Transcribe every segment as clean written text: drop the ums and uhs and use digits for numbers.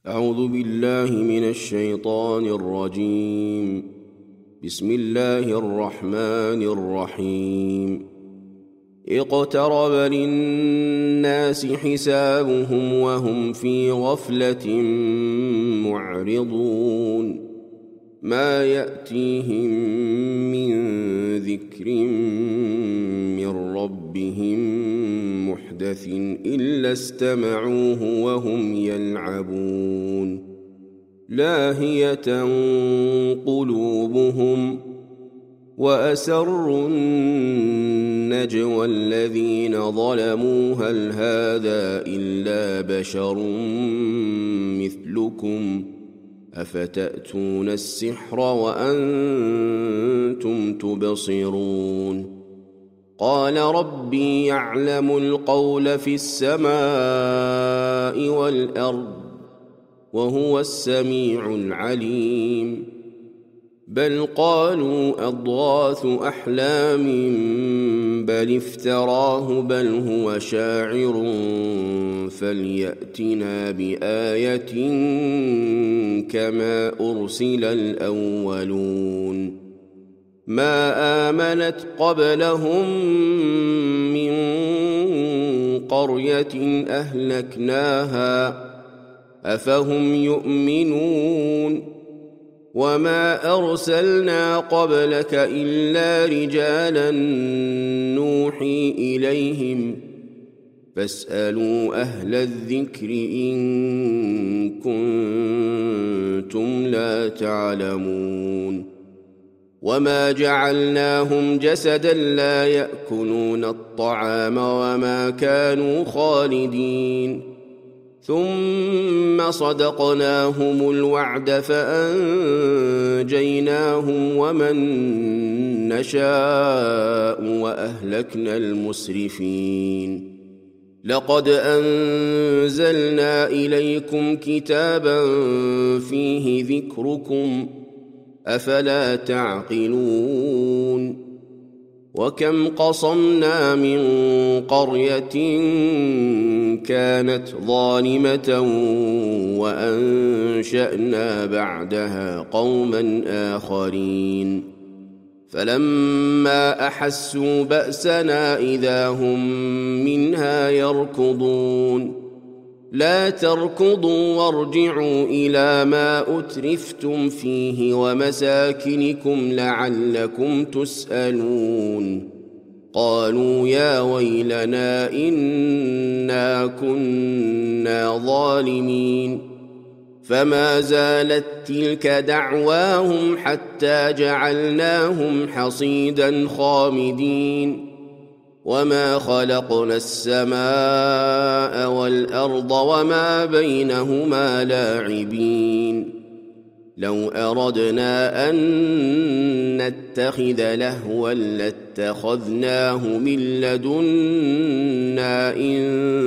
أعوذ بالله من الشيطان الرجيم. بسم الله الرحمن الرحيم. اقترب للناس حسابهم وهم في غفلة معرضون ما يأتيهم من ذكر من ربهم محدث إلا استمعوه وهم يلعبون لاهية قلوبهم وأسروا النجوى الذين ظلموا هل هذا إلا بشر مثلكم أفتأتون السحر وأنتم تبصرون قال ربي يعلم القول في السماء والأرض وهو السميع العليم بل قالوا أضغاث أحلام بل افتراه بل هو شاعر فليأتنا بآية كما أرسل الأولون ما آمنت قبلهم من قرية أهلكناها أفهم يؤمنون وما أرسلنا قبلك إلا رجالا نوحي إليهم فاسألوا أهل الذكر إن كنتم لا تعلمون وما جعلناهم جسدا لا يأكلون الطعام وما كانوا خالدين ثم صدقناهم الوعد فأنجيناهم ومن نشاء وأهلكنا المسرفين لقد أنزلنا إليكم كتابا فيه ذكركم أفلا تعقلون وكم قصمنا من قرية كانت ظالمة وأنشأنا بعدها قوما آخرين فلما أحسوا بأسنا إذا هم منها يركضون لا تركضوا وارجعوا إلى ما أترفتم فيه ومساكنكم لعلكم تسألون قالوا يا ويلنا إنا كنا ظالمين فما زالت تلك دعواهم حتى جعلناهم حصيدا خامدين وما خلقنا السماء والأرض وما بينهما لاعبين لو أردنا أن نتخذ لهوا لاتخذناه من لدنا إن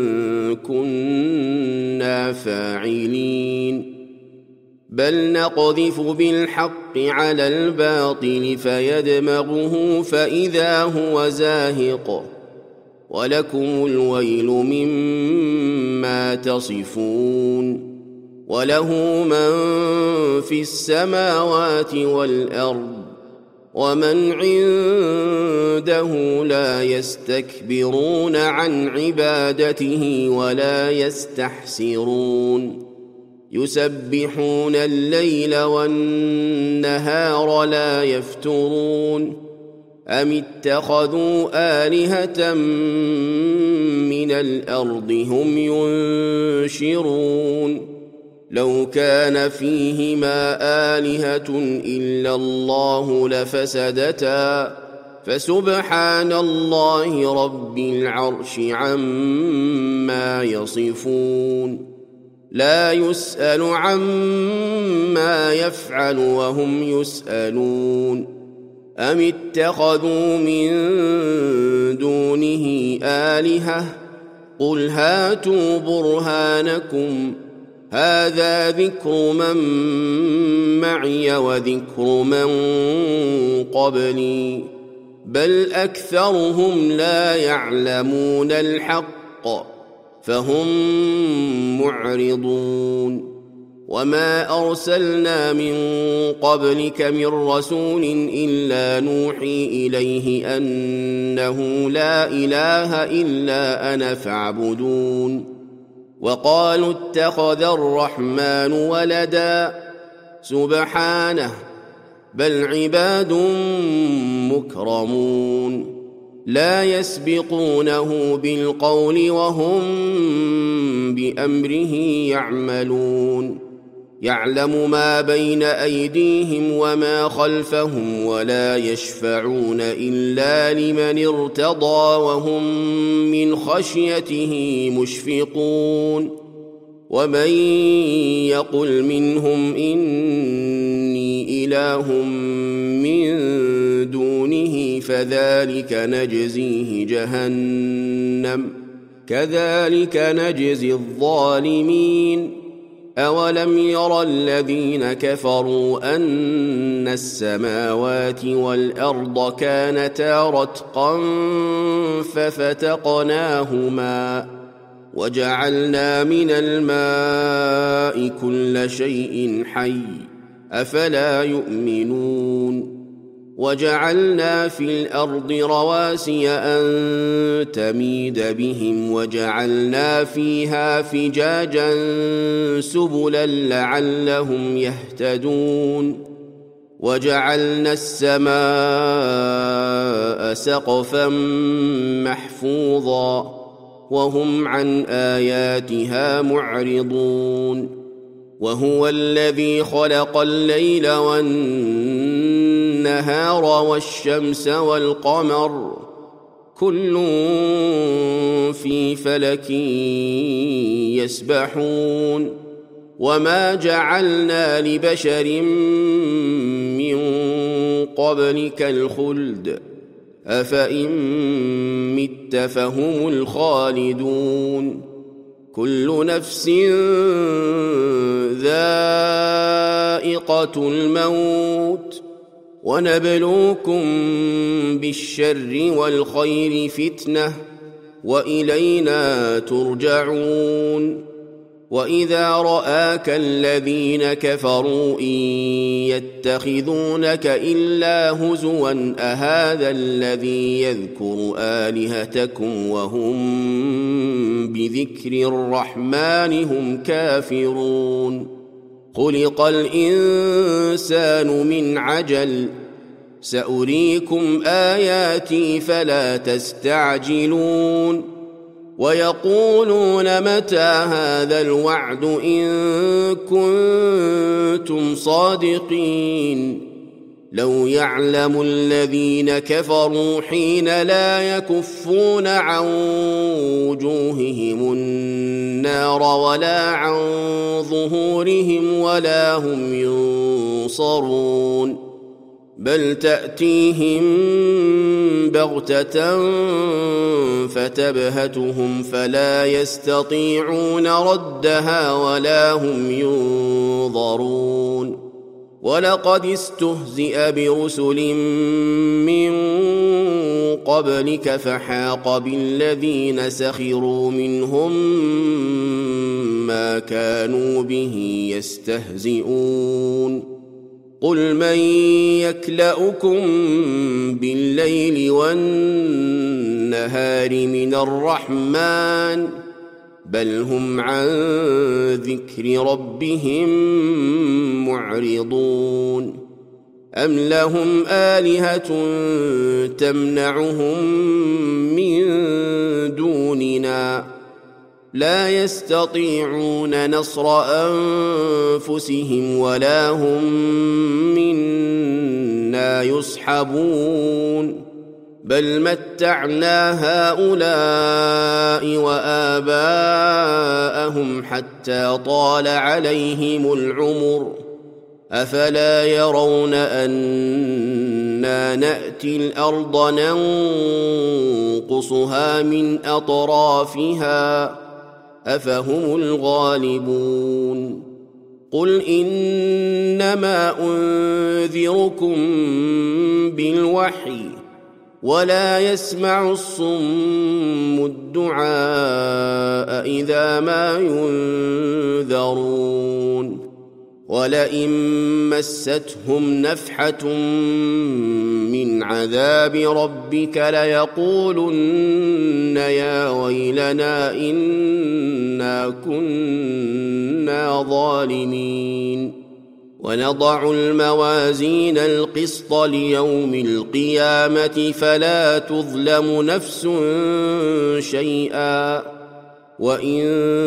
كنا فاعلين بل نقذف بالحق على الباطل فيدمغه فإذا هو زاهق ولكم الويل مما تصفون وله من في السماوات والأرض ومن عنده لا يستكبرون عن عبادته ولا يستحسرون يسبحون الليل والنهار لا يفترون أم اتخذوا آلهة من الأرض هم ينشرون لو كان فيهما آلهة إلا الله لفسدتا فسبحان الله رب العرش عما يصفون لا يسأل عما يفعل وهم يسألون أم اتخذوا من دونه آلهة قل هاتوا برهانكم هذا ذكر من معي وذكر من قبلي بل أكثرهم لا يعلمون الحق فهم معرضون وما أرسلنا من قبلك من رسول إلا نوحي إليه أنه لا إله إلا أنا فاعبدون وقالوا اتخذ الرحمن ولدا سبحانه بل عباد مكرمون لا يسبقونه بالقول وهم بأمره يعملون يعلم ما بين أيديهم وما خلفهم ولا يشفعون إلا لمن ارتضى وهم من خشيته مشفقون ومن يقل منهم إني إله من دونه فذلك نجزيه جهنم كذلك نجزي الظالمين أولم ير الذين كفروا أن السماوات والأرض كانتا رتقا ففتقناهما وجعلنا من الماء كل شيء حي أفلا يؤمنون وجعلنا في الأرض رواسي أن تميد بهم وجعلنا فيها فجاجا سبلا لعلهم يهتدون وجعلنا السماء سقفا محفوظا وهم عن آياتها معرضون وهو الذي خلق الليل والنهار والشمس والقمر كل في فلك يسبحون وما جعلنا لبشر من قبلك الخلد أفإن مت فهم الخالدون كل نفس ذائقة الموت ونبلوكم بالشر والخير فتنة وإلينا ترجعون وإذا رآك الذين كفروا إن يتخذونك إلا هزوا أهذا الذي يذكر آلهتكم وهم بذكر الرحمن هم كافرون خلق الإنسان من عجل سأريكم آياتي فلا تستعجلون ويقولون متى هذا الوعد إن كنتم صادقين لو يعلم الذين كفروا حين لا يكفون عن وجوههم النار ولا عن ظهورهم ولا هم ينصرون بل تأتيهم بغتة فتبهتهم فلا يستطيعون ردها ولا هم ينظرون ولقد استهزئ برسل من قبلك فحاق بالذين سخروا منهم ما كانوا به يستهزئون قل من يكلؤكم بالليل والنهار من الرحمن بل هم عن ذكر ربهم معرضون أم لهم آلهة تمنعهم من دوننا لا يستطيعون نصر أنفسهم ولا هم منا يصحبون بل متعنا هؤلاء وآباءهم حتى طال عليهم العمر أفلا يرون أنا نأتي الأرض ننقصها من أطرافها أفهم الغالبون قل إنما أنذركم بالوحي ولا يسمع الصم الدعاء إذا ما ينذرون ولئن مستهم نفحة من عذاب ربك ليقولن يا ويلنا إنا كنا ظالمين ونضع الموازين القسط ليوم القيامة فلا تظلم نفس شيئا وإن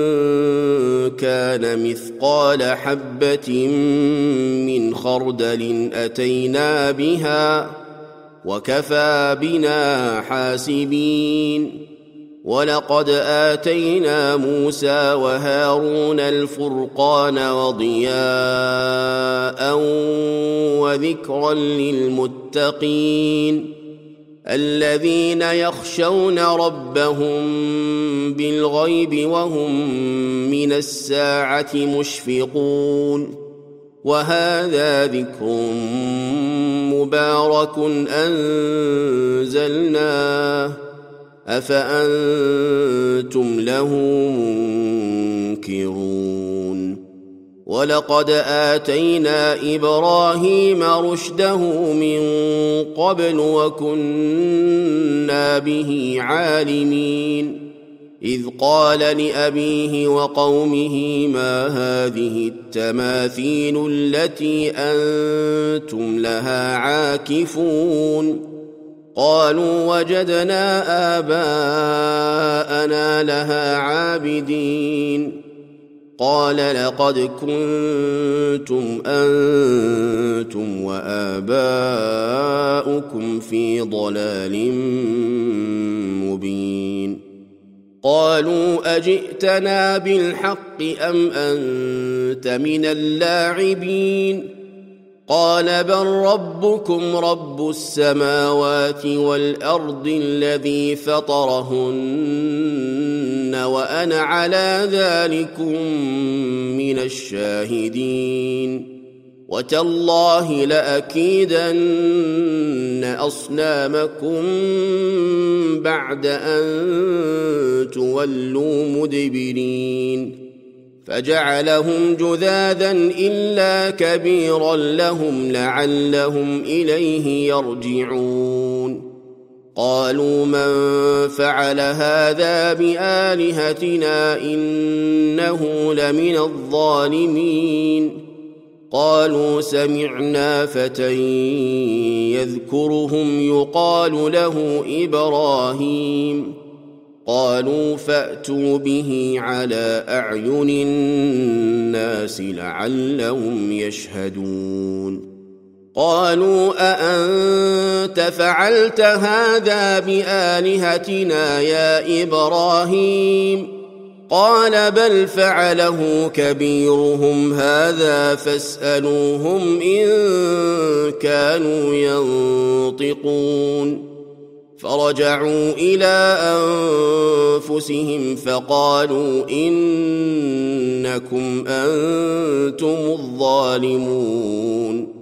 كان مثقال حبة من خردل أتينا بها وكفى بنا حاسبين ولقد آتينا موسى وهارون الفرقان وضياء وذكرا للمتقين الذين يخشون ربهم بالغيب وهم من الساعة مشفقون وهذا ذكر مبارك أنزلناه أفأنتم له منكرون ولقد آتينا إبراهيم رشده من قبل وكنا به عالمين إذ قال لأبيه وقومه ما هذه التماثيل التي أنتم لها عاكفون قالوا وجدنا آباءنا لها عابدين قال لقد كنتم أنتم وآباؤكم في ضلال مبين قالوا أجئتنا بالحق أم أنت من اللاعبين قال بل ربكم رب السماوات والأرض الذي فطرهن وأنا على ذلكم من الشاهدين وتالله لأكيدن أصنامكم بعد أن تولوا مدبرين فجعلهم جذاذا إلا كبيرا لهم لعلهم إليه يرجعون قالوا من فعل هذا بآلهتنا إنه لمن الظالمين قالوا سمعنا فتى يذكرهم يقال له إبراهيم قالوا فأتوا به على أعين الناس لعلهم يشهدون قالوا أأنت فعلت هذا بآلهتنا يا إبراهيم قال بل فعله كبيرهم هذا فاسألوهم إن كانوا ينطقون فرجعوا إلى أنفسهم فقالوا إنكم أنتم الظالمون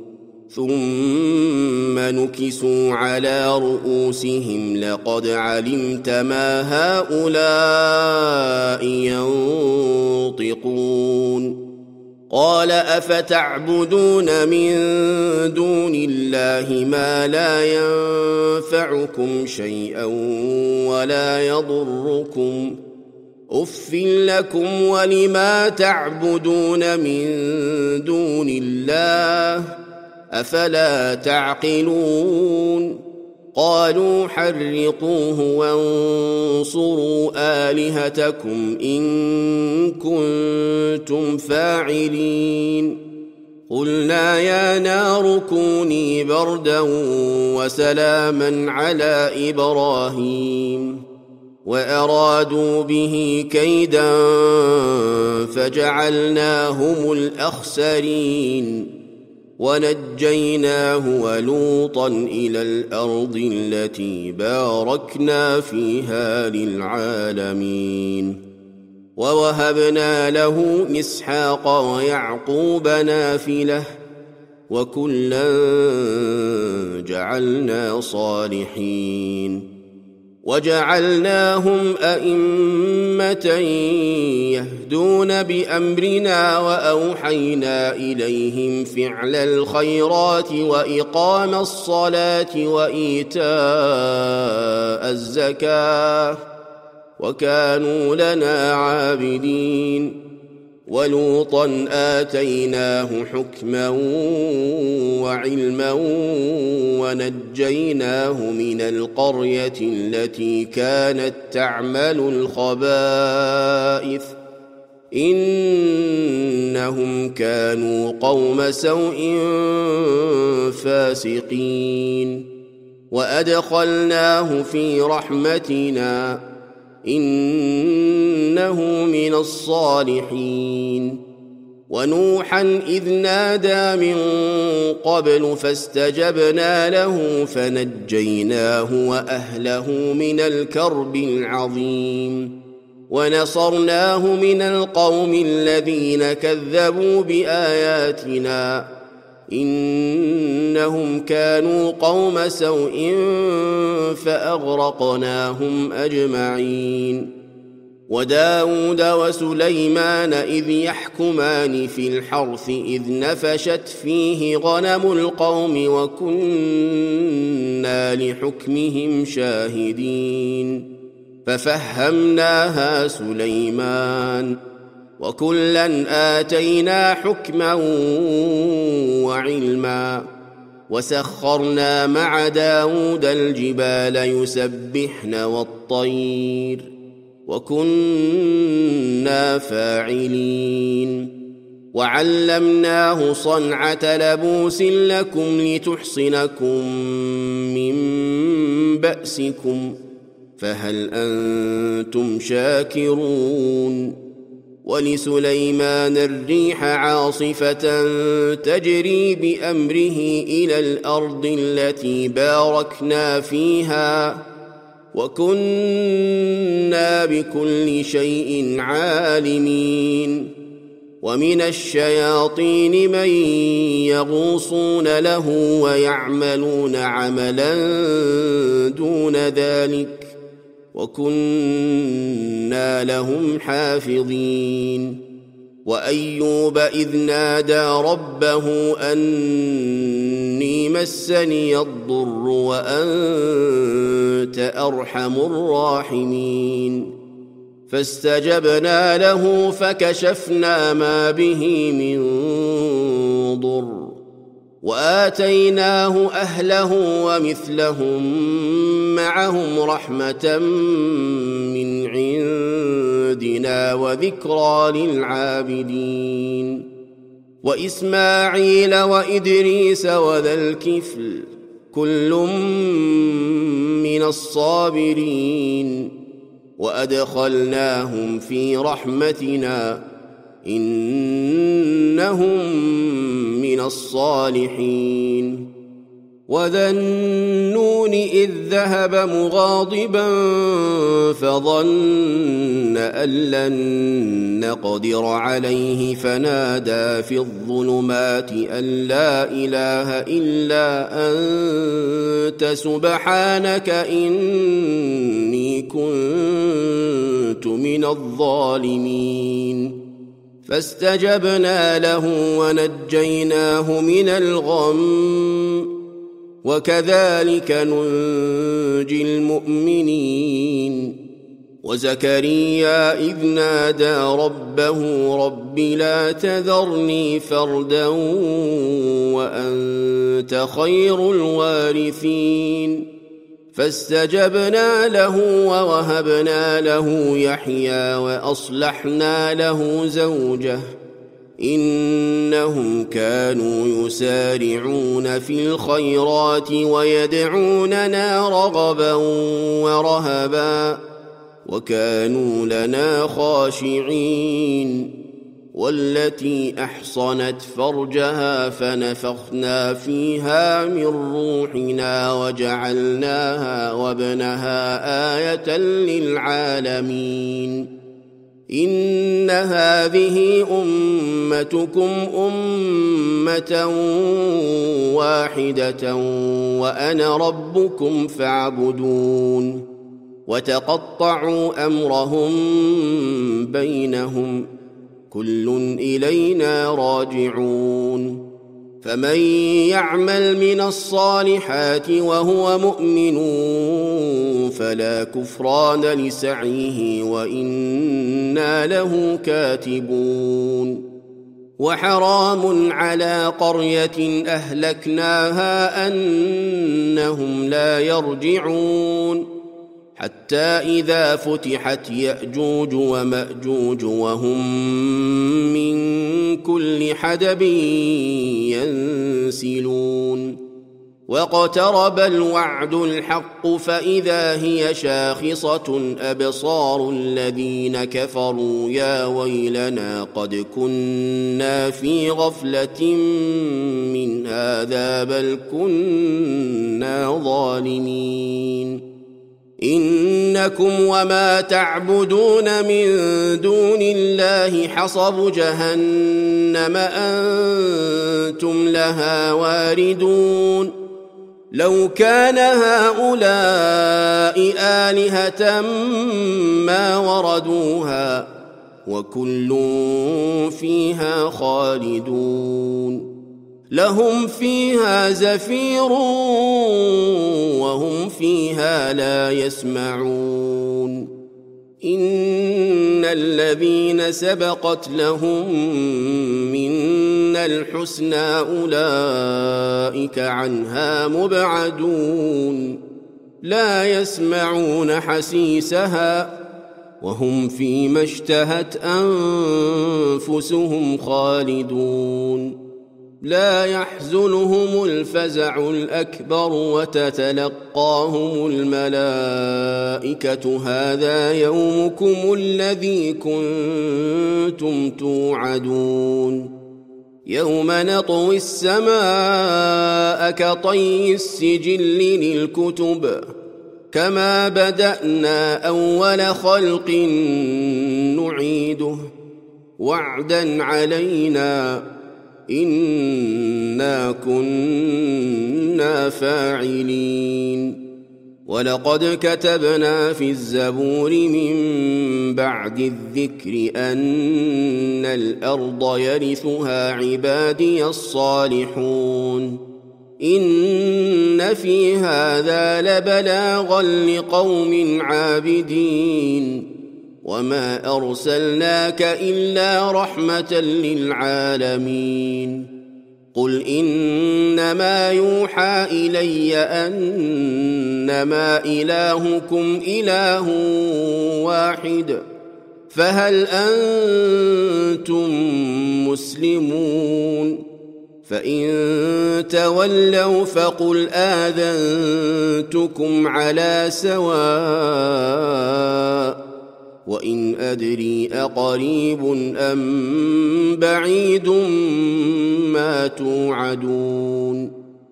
ثم نكسوا على رؤوسهم لقد علمت ما هؤلاء ينطقون قال أفتعبدون من دون الله ما لا ينفعكم شيئا ولا يضركم أف لكم ولما تعبدون من دون الله أفلا تعقلون قالوا حرقوه وانصروا آلهتكم إن كنتم فاعلين قلنا يا نار كوني بردا وسلاما على إبراهيم وأرادوا به كيدا فجعلناهم الأخسرين ونجيناه ولوطا إلى الأرض التي باركنا فيها للعالمين ووهبنا له إسحاق ويعقوب نافلة وكلا جعلنا صالحين وجعلناهم أئمة يهدون بأمرنا وأوحينا إليهم فعل الخيرات وإقام الصلاة وإيتاء الزكاة وكانوا لنا عابدين. ولوطا آتيناه حكما وعلما ونجيناه من القرية التي كانت تعمل الخبائث إنهم كانوا قوم سوء فاسقين. وأدخلناه في رحمتنا إنه من الصالحين. ونوحا إذ نادى من قبل فاستجبنا له فنجيناه وأهله من الكرب العظيم ونصرناه من القوم الذين كذبوا بآياتنا إنهم كانوا قوم سوء فأغرقناهم أجمعين. وداود وسليمان إذ يحكمان في الحرث إذ نفشت فيه غنم القوم وكنا لحكمهم شاهدين ففهمناها سليمان وكلا آتينا حكما وعلما وسخرنا مع داود الجبال يسبحن والطير وكنا فاعلين. وعلمناه صنعة لبوس لكم لتحصنكم من بأسكم فهل أنتم شاكرون. ولسليمان الريح عاصفة تجري بأمره إلى الأرض التي باركنا فيها وكنا بكل شيء عالمين. ومن الشياطين من يغوصون له ويعملون عملا دون ذلك وكنا لهم حافظين. وأيوب إذ نادى ربه أني مسني الضر وأنت أرحم الراحمين فاستجبنا له فكشفنا ما به من ضر وآتيناه أهله ومثلهم معهم رحمة من عندنا وذكرى للعابدين. وإسماعيل وإدريس وذا الكفل كل من الصابرين وأدخلناهم في رحمتنا إنهم من الصالحين. وذا النون إذ ذهب مغاضبا فظن أن لن نقدر عليه فنادى في الظلمات أن لا إله إلا أنت سبحانك إني كنت من الظالمين. فاستجبنا له ونجيناه من الغم وكذلك ننجي المؤمنين. وزكريا إذ نادى ربه رب لا تذرني فردا وأنت خير الوارثين فاستجبنا له ووهبنا له يحيى وأصلحنا له زوجه إنهم كانوا يسارعون في الخيرات ويدعوننا رغبا ورهبا وكانوا لنا خاشعين. والتي أحصنت فرجها فنفخنا فيها من روحنا وجعلناها وابنها آية للعالمين. إن هذه أمتكم أمة واحدة وأنا ربكم فاعبدون. وتقطعوا أمرهم بينهم كل إلينا راجعون فمن يعمل من الصالحات وهو مؤمن فلا كفران لسعيه وإنا له كاتبون وحرام على قرية أهلكناها أنهم لا يرجعون حتى إذا فتحت يأجوج ومأجوج وهم من كل حدب ينسلون واقترب الوعد الحق فإذا هي شاخصة أبصار الذين كفروا يا ويلنا قد كنا في غفلة من هذا بل كنا ظالمين إنكم وما تعبدون من دون الله حصب جهنم أنتم لها واردون لو كان هؤلاء آلهة ما وردوها وكل فيها خالدون لهم فيها زفير وهم فيها لا يسمعون إن الذين سبقت لهم منا الحسنى أولئك عنها مبعدون لا يسمعون حسيسها وهم فيما اشتهت أنفسهم خالدون لا يحزنهم الفزع الأكبر وتتلقاهم الملائكة هذا يومكم الذي كنتم توعدون يوم نطوي السماء كطي السجل للكتب كما بدأنا أول خلق نعيده وعدا علينا إنا كنا فاعلين ولقد كتبنا في الزبور من بعد الذكر أن الأرض يرثها عبادي الصالحون إن في هذا لبلاغا لقوم عابدين وما أرسلناك إلا رحمة للعالمين قل إنما يوحى إلي أنما إلهكم إله واحد فهل أنتم مسلمون فإن تولوا فقل آذنتكم على سواء وإن أدري أقريب أم بعيد ما توعدون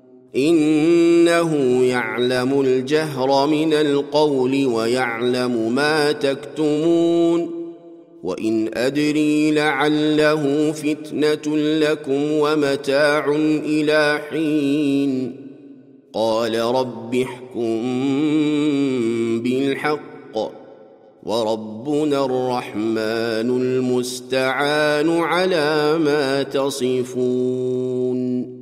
إنه يعلم الجهر من القول ويعلم ما تكتمون وإن أدري لعله فتنة لكم ومتاع إلى حين قال رب احكم بالحق وربنا الرحمن المستعان على ما تصفون